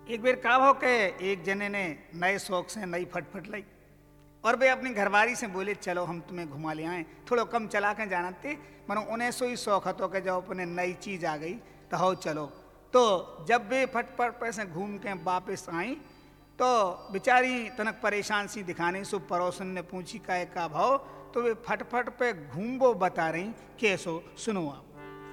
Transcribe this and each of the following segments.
एक बेर का हो के एक जने ने नए शौक से नई फटफट लाई और वे अपनी घरवारी से बोले चलो हम तुम्हें घुमा ले आए, थोड़ा कम चला के जाना थे मनो उन्हें सो ही शौक हतो के जब अपने नई चीज आ गई तो हो चलो। तो जब वे फटफट पे से घूम के वापस आई तो बेचारी तनक परेशान सी दिखाने सो पड़ोसन ने पूछी का भाव, तो वे फटफट पे घूमबो बता रही कैसो सुनो आप।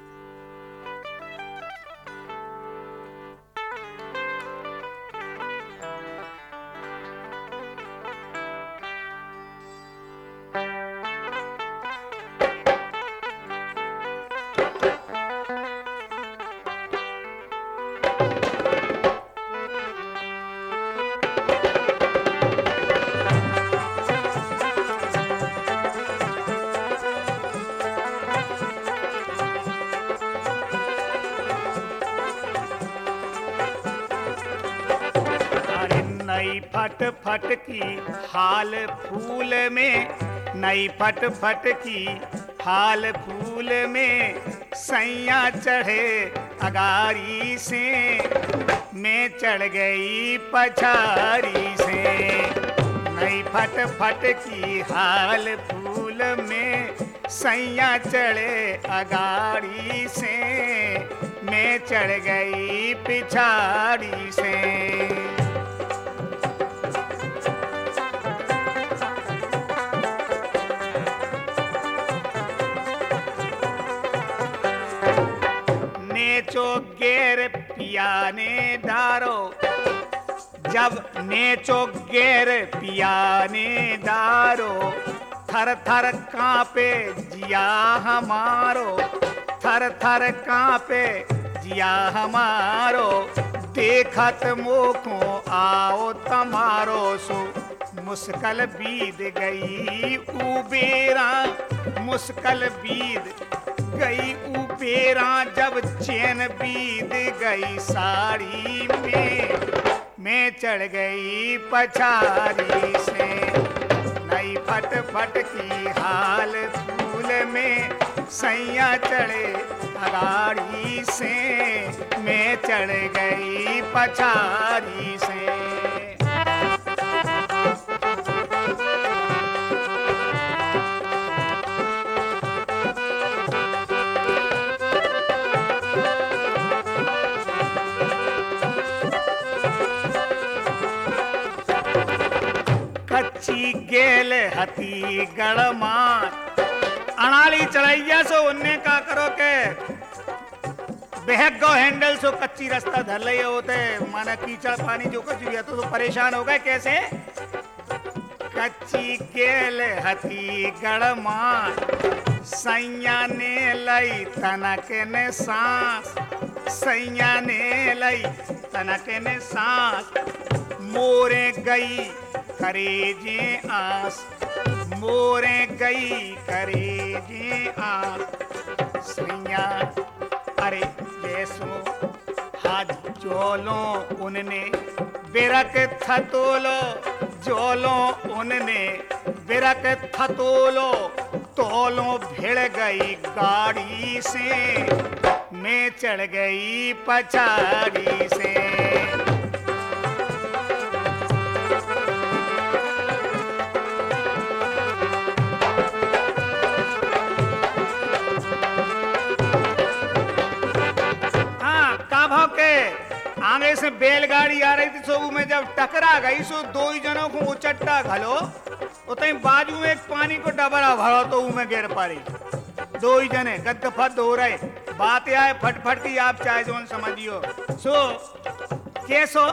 फट फट की हाल फूल में, नई फट फट की हाल फूल में, सैया चढ़े अगारी से, मैं चढ़ गई पछारी से। नई फट फट की हाल फूल में, सैया चढ़े अगारी से, मैं चढ़ गई पिछाड़ी से। नेचो गेर पियाने दारो, जब नेचो गेर पियाने दारो, थर थर कांपे जिया हमारो, थर थर कांपे जिया हमारो, देखत मोखो आओ तमारो सो, मुश्किल बीत गई उबेरा, मुश्किल बीत गई उपेरा, जब चैन बीत गई साड़ी में, मैं चढ़ गई पछारी से। नई फट फट की हाल फूल में, सैया चढ़े अगाड़ी से, मैं चढ़ गई पछारी से। कच्ची गेल हती गड़मान, अनाली चढ़ैया सो उन्ने का करो के बेहक गो हैंडल सो कच्ची रास्ता धर ले होते, माना कीचड़ पानी जो कुछ भी है तो परेशान हो गए कैसे। कच्ची गेल हती गड़मान, सैया ने लई तनक ने सांस, सैया ने लई तनक ने सांस, मोरे गई करेजे आस, मोरे गई करेजे आस। सैया अरे जैसो हाथ जोलो उनने, बिरक थतोलो जोलो उनने, बिरक थतोलो तोलो, भिड़ गई गाड़ी से, मैं चढ़ गई पछाड़ी से। आगे से बैलगाड़ी आ रही थी, सो में जब टकरा गई सो दो ही जनों को उचट्टा घलो, उतई बाजू में एक पानी को डबरा भरो तो में गिर पड़ी। दो ही जने गद्दफद हो रहे, बात आए फटफट की, आप चाहे जोन समझियो। सो कैसो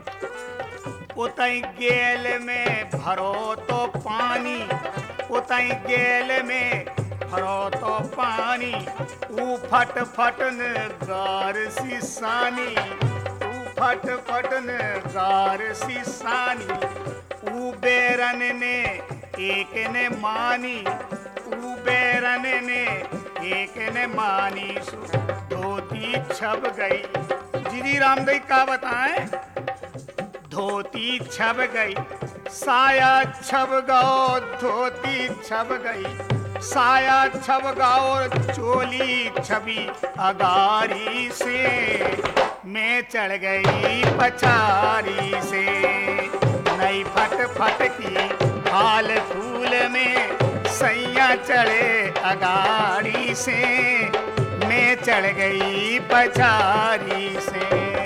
उतई गेल में भरो तो पानी, उतई गेल में भरो तो पानी, ऊ फट फटन गार सी सानी, फट फटन गार सी सानी, उबेरन ने एक ने मानी, उबेरन ने एक ने मानी, धोती छप गई। जी रामदेव का बताएं, धोती छप गई, साया छप गो, धोती छप गई, साया छप गो, चोली छबी अगारी से, मैं चढ़ गई पछाड़ी से। नई फट फट की हाल फूल में सैया चढ़े अगाड़ी से। मैं चढ़ गई पछाड़ी से।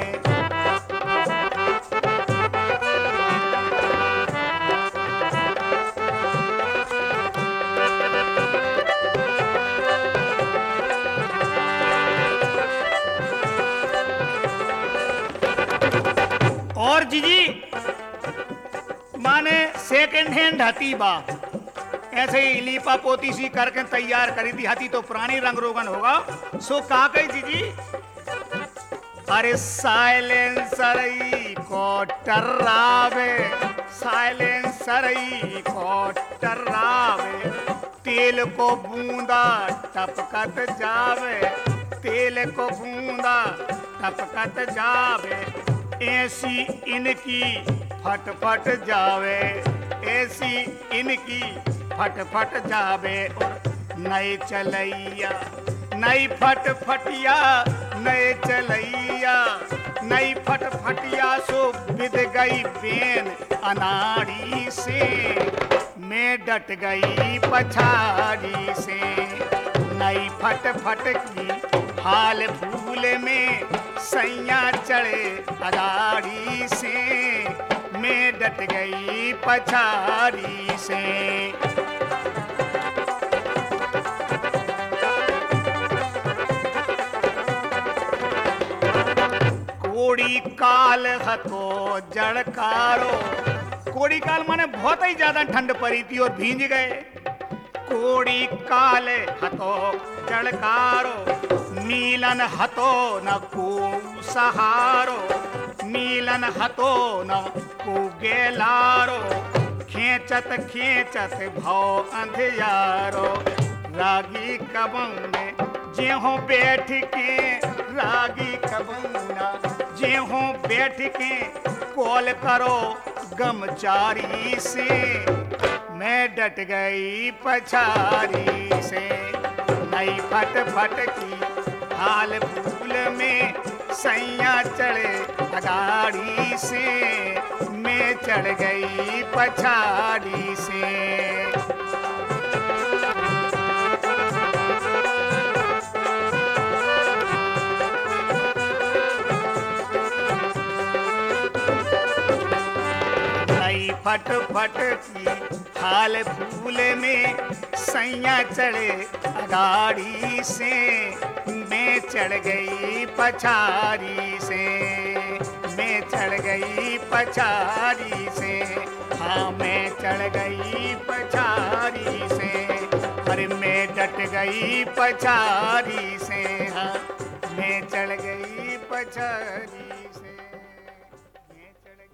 और जीजी माने सेकंड हैंड हाथी बा, ऐसे ही लीपा पोती सी करके तैयार करी थी। हाथी तो पुरानी रंग रोगन होगा। सो कहा कही जीजी, अरे साइलेंसर को टर्रावे, साइलेंसर को टर्रावे, तेल को बूंदा टपकत जावे, तेल को बूंदा टपकत जावे, ऐसी इनकी फट फट जावे, ऐसी इनकी फट फट जावे। नए चलैया नई फट फटिया, नए चलैया नई फट फटिया, सो बिद गई बेन अनाड़ी से। मैं डट गई पछाड़ी से। नई फट फट की हाल फूल में सैया चढ़े अगाड़ी से। मैं डट गई पछाड़ी से। कोड़ी काल हतो जड़कारो, कोड़ी काल माने बहुत ही ज्यादा ठंड पड़ी थी और भींज गए। कोड़ी काल हतो जड़कारो, नीलन हतो न को सहारो, नीलन हतो न को गेलारो, खेचत खेचत भाव अंधियारो। रागी कबम में जेहों बैठ के, रागी कबूना जेहों बैठ के कॉल करो गमचारी से। मैं डट गई पछाड़ी से। नई फट फट की हाल फूल में सैया चढ़े अगाड़ी से। मैं चढ़ गई पछाड़ी से। फट फट की हाल फूल में सैया चढ़े अगाड़ी से। मैं चढ़ गई पछाड़ी से। मैं चढ़ गई पछाड़ी से। हाँ मैं चढ़ गई पछाड़ी से। अरे मैं डट गई पछाड़ी से। हाँ मैं चढ़ गई पछाड़ी से।